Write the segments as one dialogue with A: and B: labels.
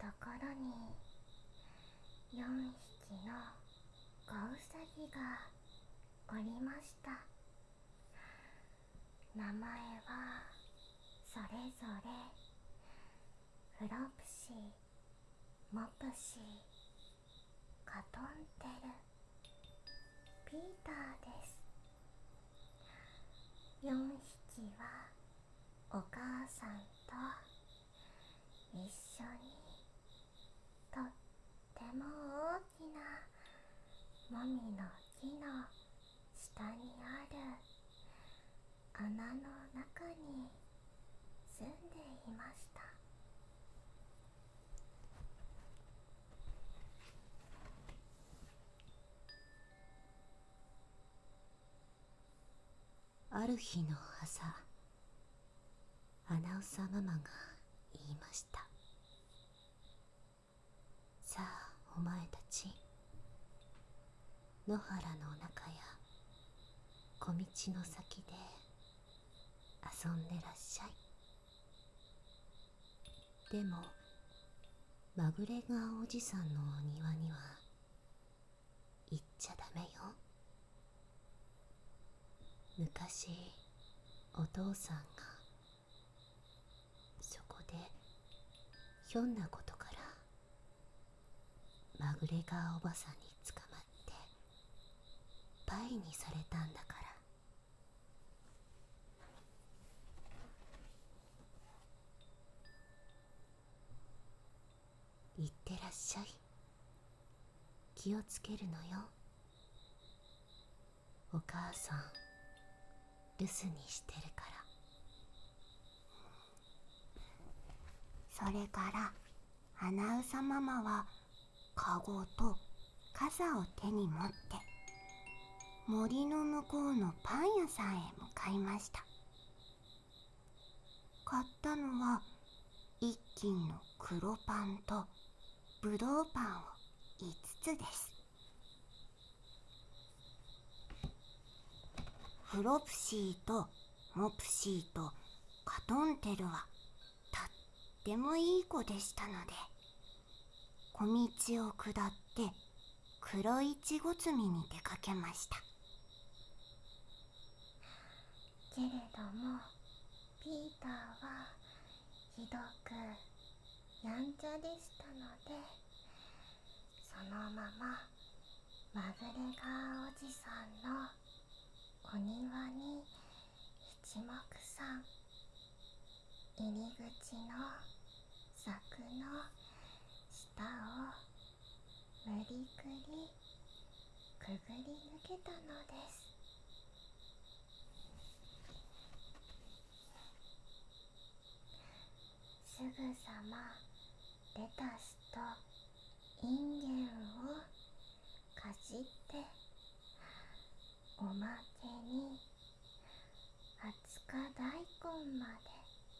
A: ところに4匹の子ウサギがおりました。名前はそれぞれフロプシー、モプシー、カトンテル、ピーターです。4匹はお母さんと一緒にとっても大きなもみの木の下にある穴の中に住んでいました。
B: ある日の朝、アナウサママが言いました。さあお前たち、野原の中や小道の先で遊んでらっしゃい。でもマグレガーおじさんのお庭には行っちゃダメよ。昔お父さんがそこでひょんなことからマグレガーおばさんに捕まってパイにされたんだから。行ってらっしゃい。気をつけるのよ。お母さん留守にしてるから。
C: それからアナウサママはカゴと傘を手に持って森の向こうのパン屋さんへ向かいました。買ったのは一斤の黒パンとぶどうパンを5つです。フロプシーとモプシーとカトンテルはとってもいい子でしたので、小道を下って黒いちご摘みに出かけました。
A: けれどもピーターはひどくやんちゃでしたので、そのままマグレガーおじさんのお庭に一目散入り口の柵の下を無理くりくぐり抜けたのです。すぐさまレタスとインゲンをかじって、おまけに20日大根まで。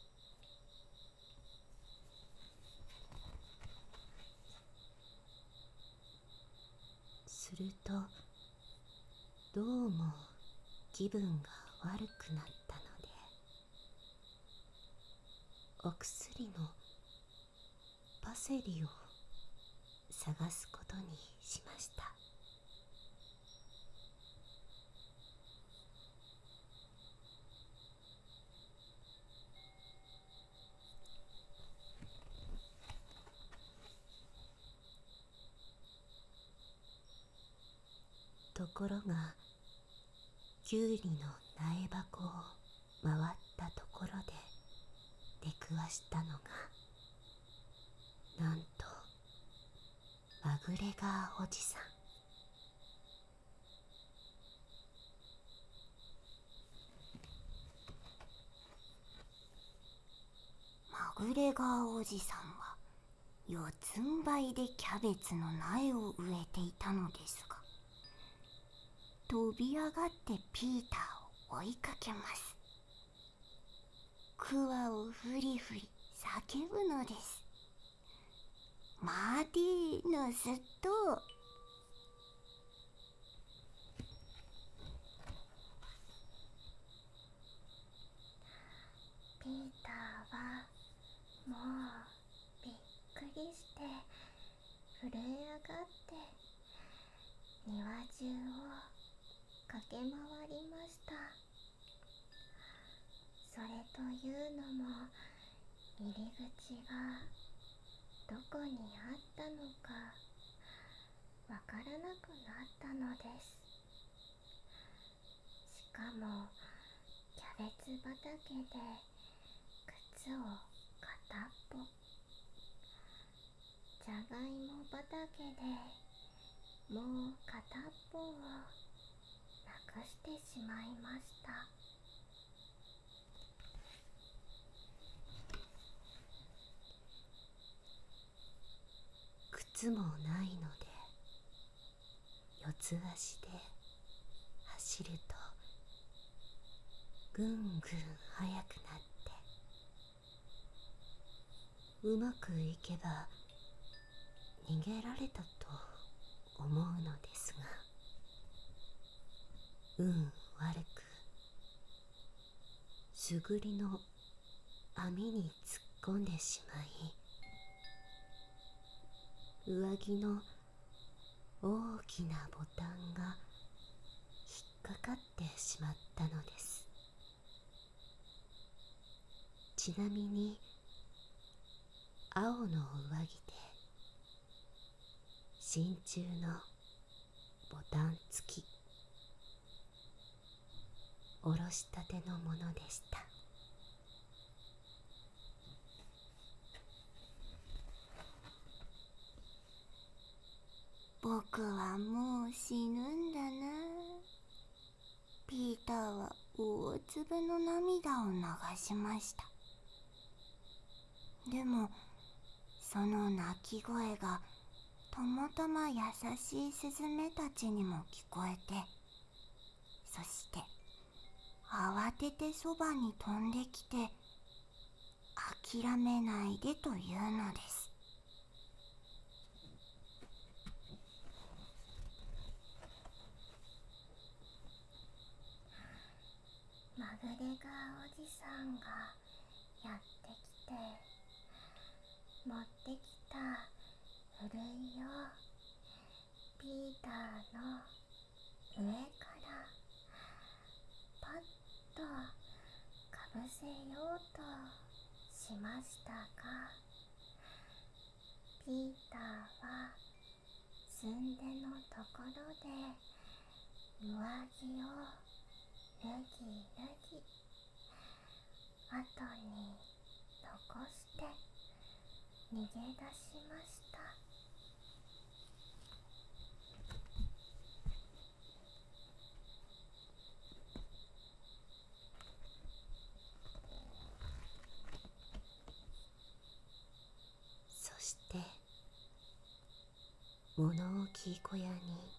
B: するとどうも気分が悪くなったので、お薬のパセリを探すことにしました。ところがきゅうりの苗箱を回ったところで出くわしたのが、なんとマグレガーおじさん。
C: マグレガーおじさんは四つん這いでキャベツの苗を植えていたのですが、飛び上がってピーターを追いかけます。クワをフリフリ叫ぶのです。マーティーヌスと。
A: ピーターはもうびっくりしてけ回りました。それというのも、入り口がどこにあったのかわからなくなったのです。しかもキャベツ畑で靴を片っぽ、じゃがいも畑でもう片っぽをなくしてしまいました。
B: 靴もないので、四つ足で走るとぐんぐん速くなって、うまくいけば逃げられたと思うのですが、悪くすぐりの網に突っ込んでしまい、上着の大きなボタンが引っかかってしまったのです。ちなみに青の上着で真鍮のボタン付き、おろしたてのものでした。
C: 僕はもう死ぬんだな。ピーターは大粒の涙を流しました。でもその泣き声がたまたま優しいスズメたちにも聞こえて、そして慌ててそばに飛んできて、諦めないでというのです。
A: マグレガーおじさんがやってきて、持ってきたふるいをピーターの上からパッとかぶせようとしましたが、ピーターはすんでのところで上着を脱ぎ脱ぎ、後に残して逃げ出しました。
B: そして物置小屋に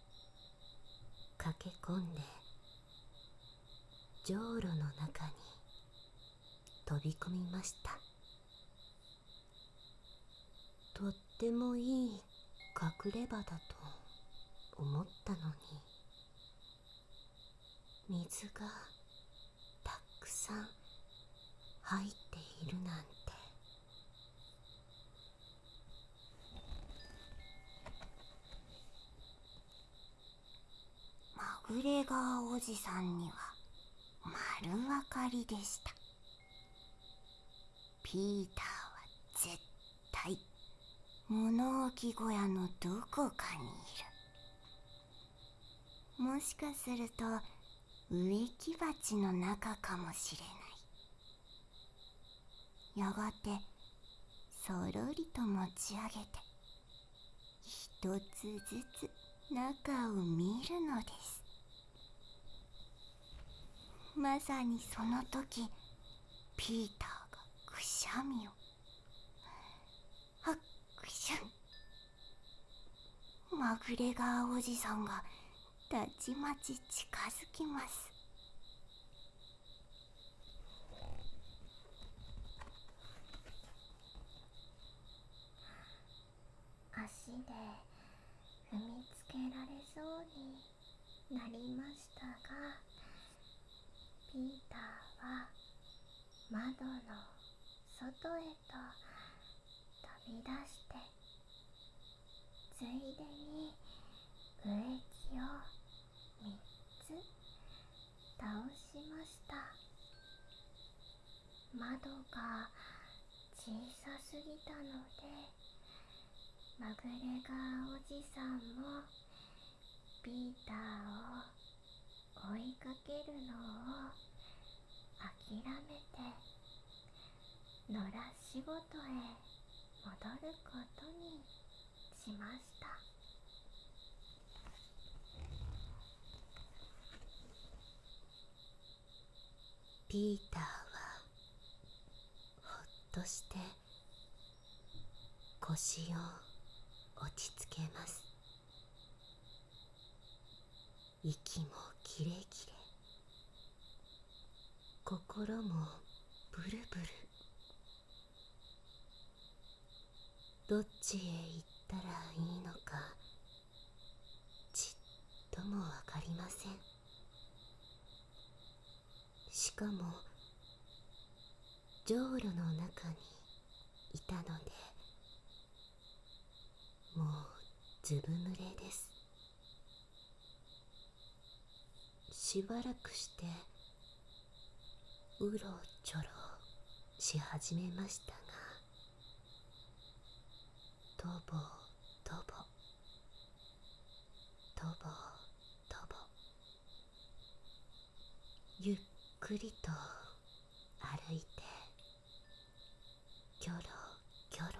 B: 駆け込んで、じょうろの中に飛び込みました。とってもいい隠れ場だと思ったのに、水がたくさん入っているなんて。
C: マグレガーおじさんには丸分かりでした。ピーターは絶対物置小屋のどこかにいる。もしかすると植木鉢の中かもしれない。やがてそろりと持ち上げて、一つずつ中を見るのです。まさにその時、ピーターがくしゃみを。くしゃみ。マグレガーおじさんがたちまち近づきます。
A: 足で踏みつけられそうになりましたが、ピーターは窓の外へと飛び出して、ついでに植木を3つ倒しました。窓が小さすぎたので、マグレガーおじさんもピーターを追いかけるのを諦めて野良仕事へ戻ることにしました。
B: ピーターはほっとして腰を落ち着けます。息もきれきれ、心もブルブル。どっちへ行ったらいいのかちっともわかりません。しかもじょうろの中にいたので、もうずぶ濡れです。しばらくしてうろちょろし始めましたが、とぼとぼとぼとぼ、ゆっくりと歩いてキョロキョロ。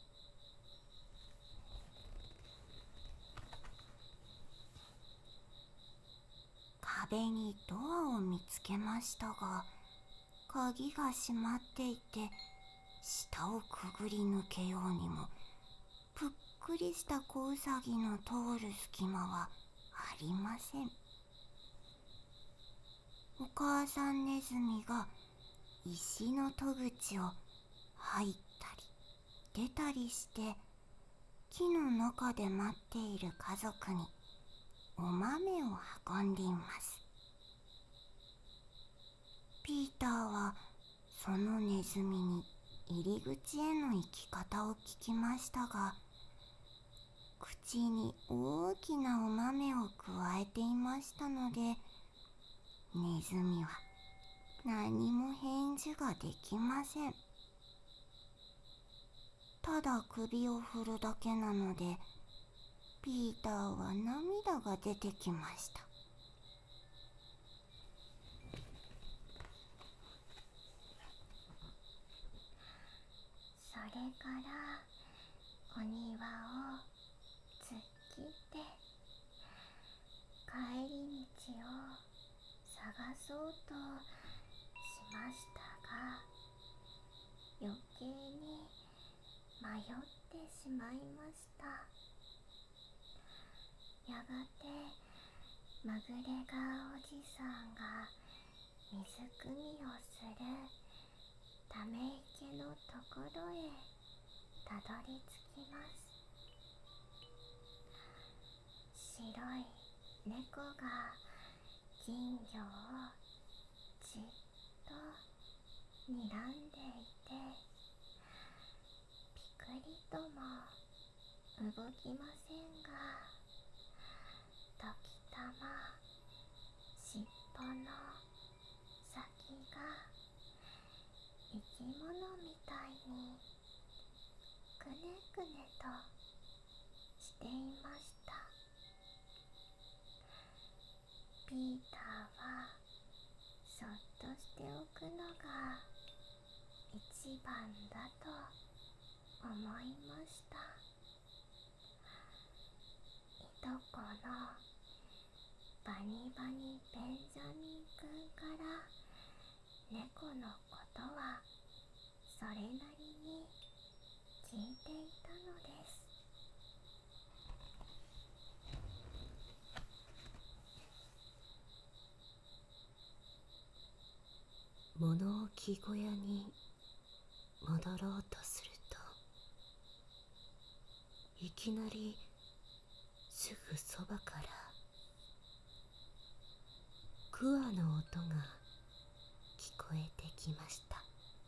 C: 壁にドアを見つけましたが、鍵が閉まっていて、下をくぐり抜けようにもぷっくりした子うさぎの通る隙間はありません。お母さんネズミが石の戸口を入ったり出たりして木の中で待っている家族にお豆を運んでいます。ピーターはそのネズミに入り口への行き方を聞きましたが、口に大きなお豆をくわえていましたので、ネズミは何も返事ができません。ただ首を振るだけなので、ピーターは涙が出てきました。
A: それからお庭を突っ切って帰り道を探そうとしましたが、余計に迷ってしまいました。やがてマグレガーおじさんが水汲みをするため池のところへたどり着きます。白い猫が金魚をじっと睨んでいて、ピクリとも動きませんが、時たま尻尾の先が生き物みたいにくねくねとしていました。ピーターはそっとしておくのが一番だと思いました。いとこのバニバニベンジャミンくんから猫のことはそれなりに聞いていたのです。
B: 物置小屋に戻ろうとすると、いきなりすぐそばからクワの音が聞こえてきました。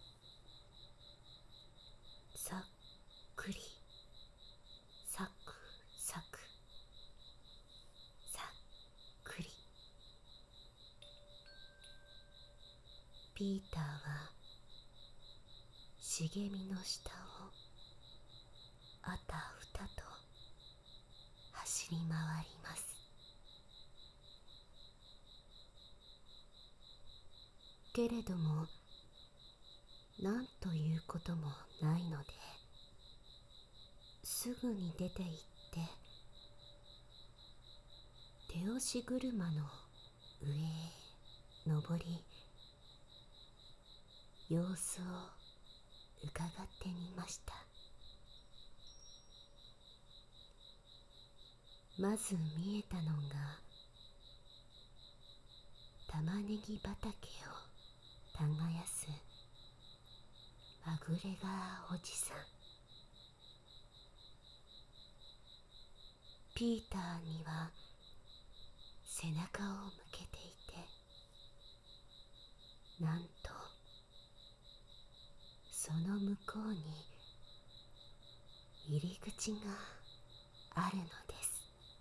B: さっくり、さくさく、さっくり。 ピーターは茂みの下をあたふたと走り回ります。けれども何ということもないので、すぐに出て行って手押し車の上へ登り、様子を伺ってみました。まず見えたのが玉ねぎ畑を耕すマグレガーおじさん。ピーターには背中を向けていて、なんとその向こうに入り口があるのです。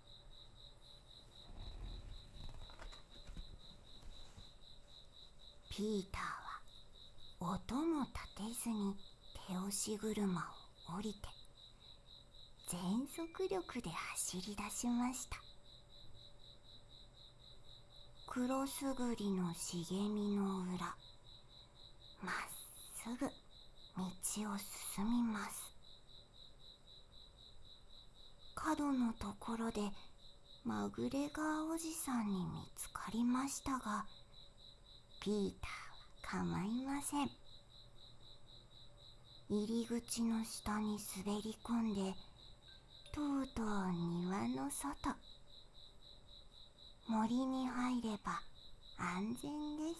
C: ピーターは音も立てずに手押し車を降りて全速力で走り出しました。クロスグリの茂みの裏、まっすぐ道を進みます。角のところでマグレガーおじさんに見つかりましたが、ピーターは構いません。入り口の下に滑り込んで、とうとう庭の外、森に入れば安全です。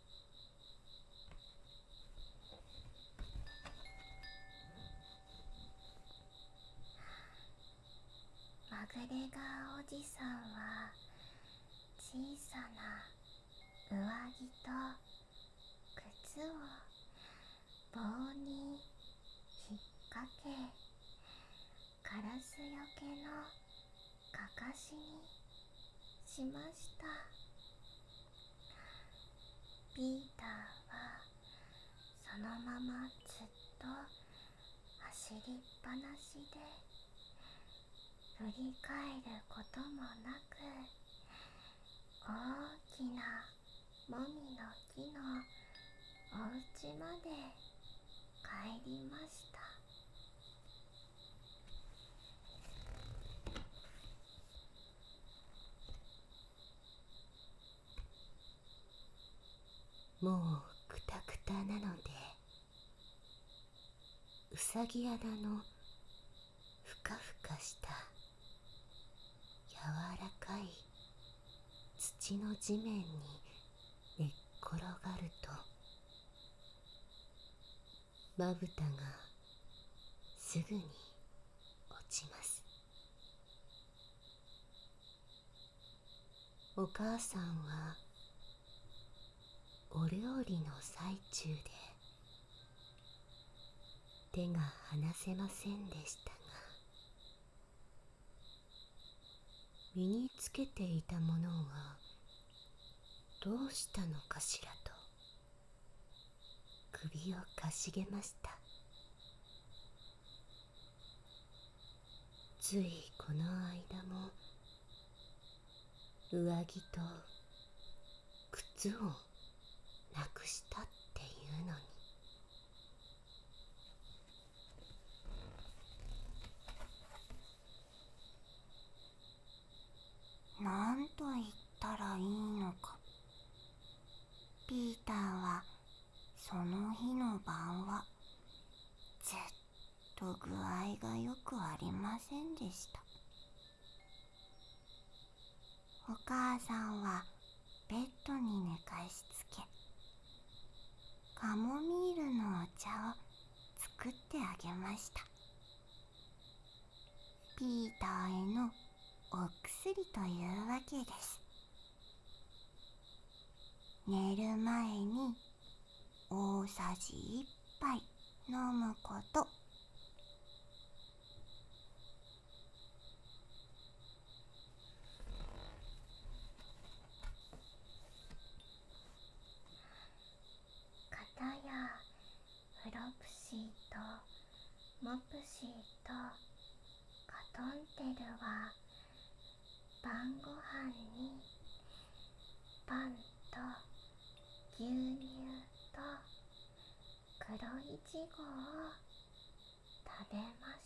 A: マグレガーおじさんは小さな上着と靴を棒に引っ掛け、カラスよけのかかしにしました。ピーターはそのままずっと走りっぱなしで、振り返ることもなく、大きなもみの木のお家まで帰りました。
B: もうくたくたなので、うさぎ穴のふかふかした柔らかい土の地面に寝っ転がると、まぶたがすぐに落ちます。お母さんはお料理の最中で手が離せませんでしたが、身につけていたものはどうしたのかしらと首をかしげました。ついこの間も上着と靴をなくしたっていうのに。
C: なんと言ったらいいのか。ピーターはその日の晩はずっと具合がよくありませんでした。お母さんはベッドに寝かしつけ、カモミールのお茶を作ってあげました。ピーターへのお薬というわけです。寝る前に大さじ1杯飲むこと。
A: モプシーとカトンテルは晩ご飯にパンと牛乳と黒いちごを食べま